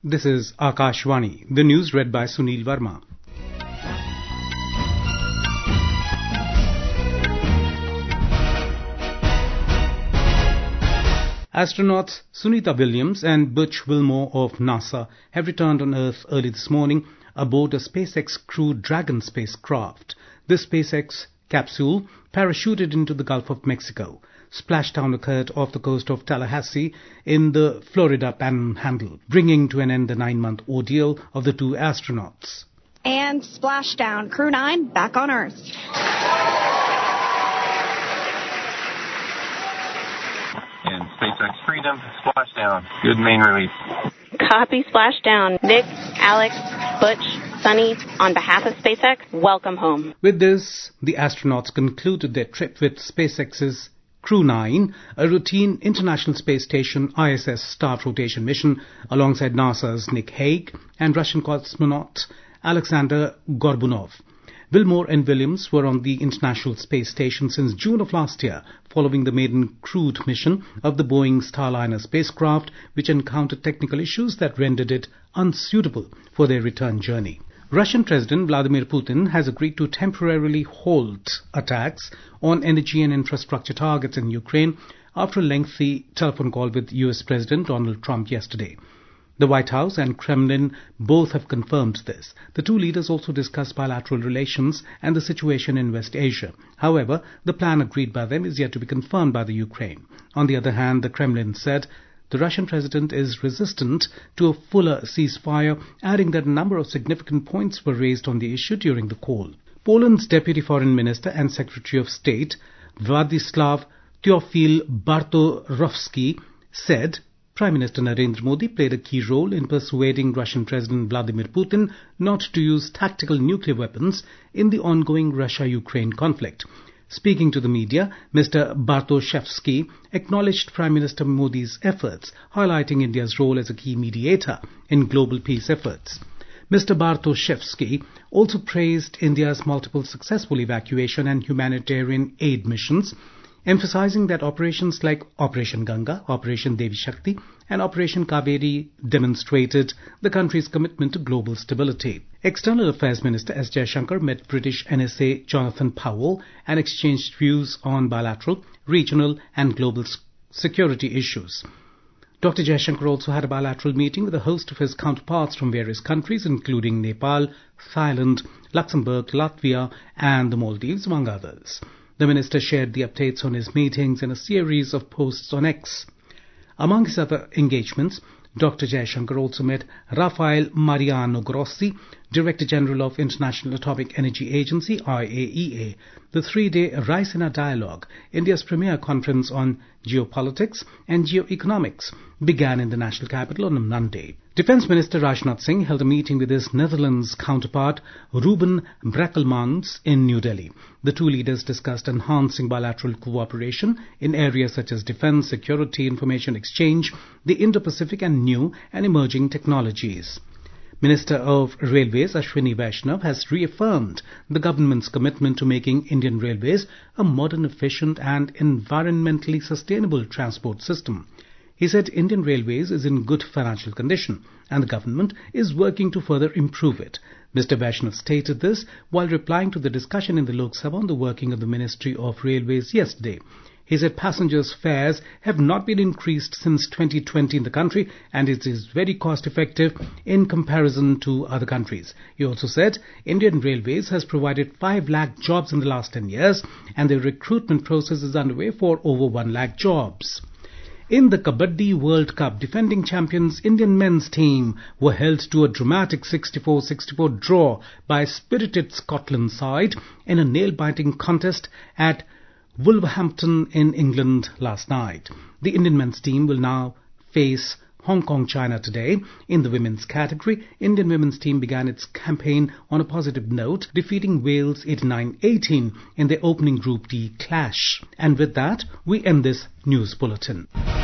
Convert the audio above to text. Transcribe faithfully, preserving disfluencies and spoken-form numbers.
This is Akashvani. The news read by Sunil Verma. Astronauts Sunita Williams and Butch Wilmore of NASA have returned on Earth early this morning aboard a SpaceX Crew Dragon spacecraft. This SpaceX capsule parachuted into the Gulf of Mexico. Splashdown occurred off the coast of Tallahassee in the Florida Panhandle, bringing to an end the nine-month ordeal of the two astronauts. And splashdown, Crew nine back on Earth. And SpaceX Freedom, splashdown. Good main release. Copy, splashdown. Nick, Alex, Butch, Sunny, on behalf of SpaceX, welcome home. With this, the astronauts concluded their trip with SpaceX's Crew nine, a routine International Space Station I S S staff rotation mission alongside NASA's Nick Hague and Russian cosmonaut Alexander Gorbunov. Wilmore and Williams were on the International Space Station since June of last year, following the maiden crewed mission of the Boeing Starliner spacecraft, which encountered technical issues that rendered it unsuitable for their return journey. Russian President Vladimir Putin has agreed to temporarily halt attacks on energy and infrastructure targets in Ukraine after a lengthy telephone call with U S President Donald Trump yesterday. The White House and Kremlin both have confirmed this. The two leaders also discussed bilateral relations and the situation in West Asia. However, the plan agreed by them is yet to be confirmed by the Ukraine. On the other hand, the Kremlin said the Russian president is resistant to a fuller ceasefire, adding that a number of significant points were raised on the issue during the call. Poland's Deputy Foreign Minister and Secretary of State, Władysław Teofil Bartoszewski, said Prime Minister Narendra Modi played a key role in persuading Russian President Vladimir Putin not to use tactical nuclear weapons in the ongoing Russia-Ukraine conflict. Speaking to the media, Mister Bartoszewski acknowledged Prime Minister Modi's efforts, highlighting India's role as a key mediator in global peace efforts. Mister Bartoszewski also praised India's multiple successful evacuation and humanitarian aid missions, emphasizing that operations like Operation Ganga, Operation Devi Shakti and Operation Kaveri demonstrated the country's commitment to global stability. External Affairs Minister S. Jaishankar met British N S A Jonathan Powell and exchanged views on bilateral, regional and global security issues. Doctor Jaishankar also had a bilateral meeting with a host of his counterparts from various countries, including Nepal, Thailand, Luxembourg, Latvia and the Maldives, among others. The minister shared the updates on his meetings in a series of posts on X. Among his other engagements, Doctor Jaishankar also met Rafael Mariano Grossi, Director General of International Atomic Energy Agency, I A E A. The three-day Raisina Dialogue, India's premier conference on geopolitics and geoeconomics, began in the national capital on Monday. Defence Minister Rajnath Singh held a meeting with his Netherlands counterpart Ruben Brekelmans in New Delhi. The two leaders discussed enhancing bilateral cooperation in areas such as defence, security, information exchange, the Indo-Pacific and new and emerging technologies. Minister of Railways Ashwini Vaishnav has reaffirmed the government's commitment to making Indian Railways a modern, efficient and environmentally sustainable transport system. He said Indian Railways is in good financial condition and the government is working to further improve it. Mister Vaishnav stated this while replying to the discussion in the Lok Sabha on the working of the Ministry of Railways yesterday. He said passengers' fares have not been increased since twenty twenty in the country and it is very cost effective in comparison to other countries. He also said Indian Railways has provided five lakh jobs in the last ten years and the recruitment process is underway for over one lakh jobs. In the Kabaddi World Cup, defending champions Indian men's team were held to a dramatic sixty-four sixty-four draw by a spirited Scotland side in a nail-biting contest at Wolverhampton in England last night. The Indian men's team will now face Hong Kong, China today. In the women's category, Indian women's team began its campaign on a positive note, defeating Wales eighty-nine eighteen in their opening Group D clash. And with that, we end this news bulletin.